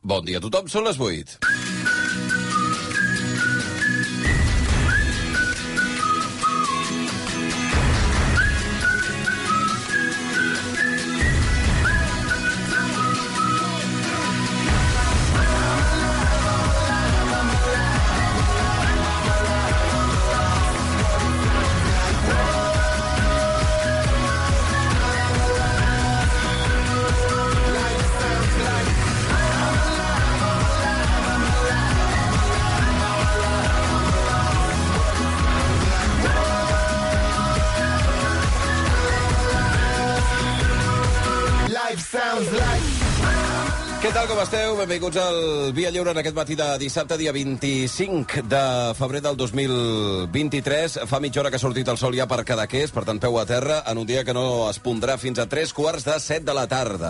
Bon dia a tothom, són les 8. Què tal, com esteu? Benvinguts al Via Lliure en aquest matí de dissabte, dia 25 de febrer del 2023. Fa mitja hora que ha sortit el sol ja per Cadaqués, per tant, peu a terra, en un dia que no es pondrà fins a 3:45 de la tarda.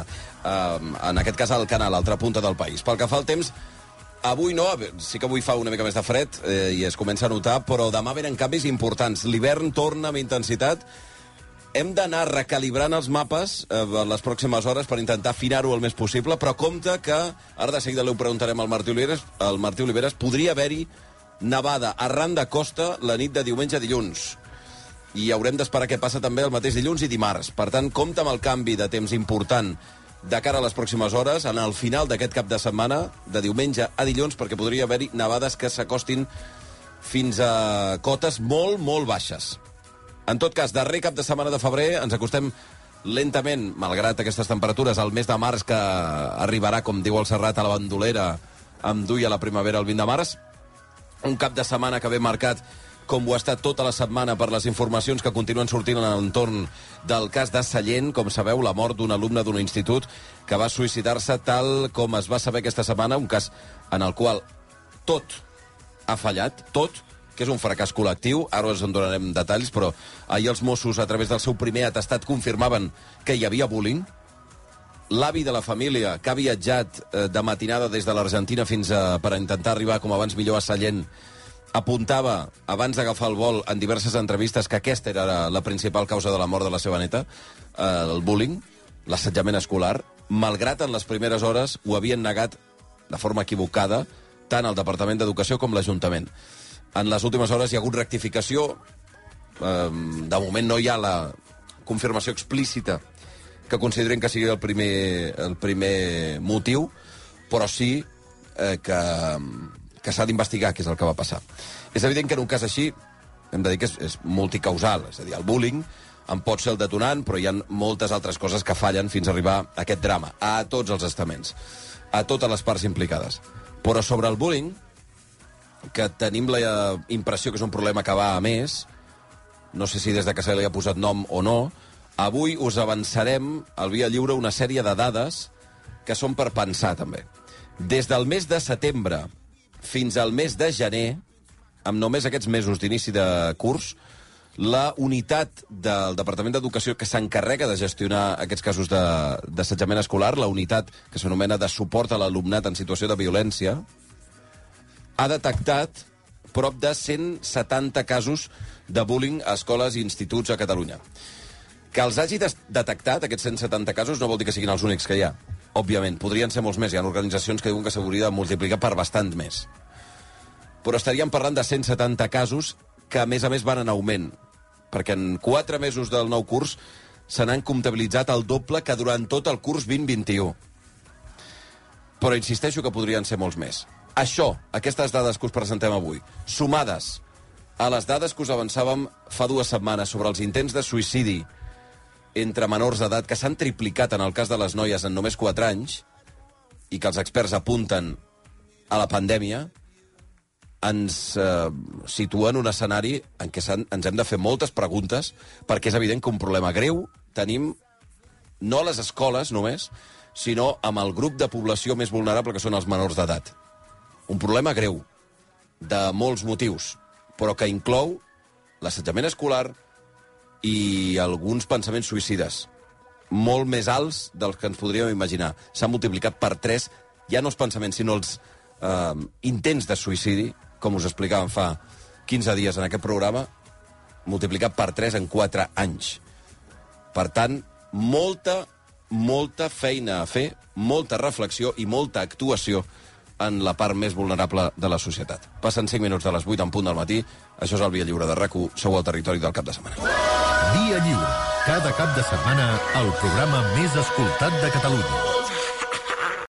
En aquest cas, al Canal, a l'altra punta del país. Pel que fa al temps, avui no, sí que avui fa una mica més de fred i es comença a notar, però demà venen canvis importants. L'hivern torna amb intensitat. Hem d'anar recalibrant els mapes en les pròximes hores per intentar afinar-ho el més possible, però compte que, ara de seguida ho preguntarem al Martí Oliveres, podria haver-hi nevada arran de costa la nit de diumenge a dilluns. I haurem d'esperar què passa també el mateix dilluns i dimarts. Per tant, compte amb el canvi de temps important de cara a les pròximes hores, en el final d'aquest cap de setmana, de diumenge a dilluns, perquè podria haver-hi nevades que s'acostin fins a cotes molt, molt baixes. En tot cas, darrer cap de setmana de febrer, ens acostem lentament, malgrat aquestes temperatures, al mes de març, que arribarà, com diu el Serrat, a la bandolera, amb duia la primavera el 20 de març. Un cap de setmana que ve marcat, com ho ha estat tota la setmana, per les informacions que continuen sortint en l'entorn del cas de Sallent. Com sabeu, la mort d'un alumne d'un institut que va suïcidar-se tal com es va saber aquesta setmana, un cas en el qual tot ha fallat, tot, que és un fracàs col·lectiu. Ara us en donarem detalls, però ahir els Mossos, a través del seu primer atestat, confirmaven que hi havia bullying. L'avi de la família, que ha viatjat de matinada des de l'Argentina per intentar arribar com abans millor a Sallent, apuntava, abans d'agafar el vol, en diverses entrevistes, que aquesta era la principal causa de la mort de la seva neta, el bullying, l'assetjament escolar. Malgrat en les primeres hores ho havien negat de forma equivocada tant el Departament d'Educació com l'Ajuntament. En les últimes hores hi ha hagut rectificació. De moment no hi ha la confirmació explícita que consideren que sigui el primer motiu, però sí que s'ha d'investigar què és el que va passar. És evident que en un cas així hem de dir que és multicausal, és a dir, el bullying en pot ser el detonant, però hi ha moltes altres coses que fallen fins a arribar a aquest drama, a tots els estaments, a totes les parts implicades. Però sobre el bullying, que tenim la impressió que és un problema que va a més, no sé si des de que se li ha posat nom o no, avui us avançarem al Via Lliure una sèrie de dades que són per pensar, també. Des del mes de setembre fins al mes de gener, amb només aquests mesos d'inici de curs, la unitat del Departament d'Educació que s'encarrega de gestionar aquests casos d'assetjament escolar, la unitat que s'anomena de suport a l'alumnat en situació de violència, ha detectat prop de 170 casos de bullying a escoles i instituts a Catalunya. Que els hagi detectat, aquests 170 casos, no vol dir que siguin els únics que hi ha. Òbviament, podrien ser molts més. Hi ha organitzacions que diuen que s'hauria de multiplicar per bastant més. Però estaríem parlant de 170 casos que, a més, van en augment. Perquè en 4 mesos del nou curs se n'han comptabilitzat el doble que durant tot el curs 2021. Però insisteixo que podrien ser molts més. Això, aquestes dades que us presentem avui, sumades a les dades que us avançàvem fa 2 setmanes sobre els intents de suïcidi entre menors d'edat, que s'han triplicat en el cas de les noies en només 4 anys, i que els experts apunten a la pandèmia, ens situa en un escenari en què ens hem de fer moltes preguntes, perquè és evident que un problema greu tenim no a les escoles només, sinó amb el grup de població més vulnerable, que són els menors d'edat. Un problema greu, de molts motius, però que inclou l'assetjament escolar i alguns pensaments suïcides, molt més alts dels que ens podríem imaginar. S'han multiplicat per 3, ja no els pensaments, sinó els intents de suïcidi, com us explicàvem fa 15 dies en aquest programa, multiplicat per 3 en 4 anys. Per tant, molta molta feina a fer, molta reflexió i molta actuació en la part més vulnerable de la societat. Passen 5 minuts de les 8 en punt del matí. Això és el Via Lliure de RAC1. Sou al territori del cap de setmana. Via Lliure. Cada cap de setmana, el programa més escoltat de Catalunya.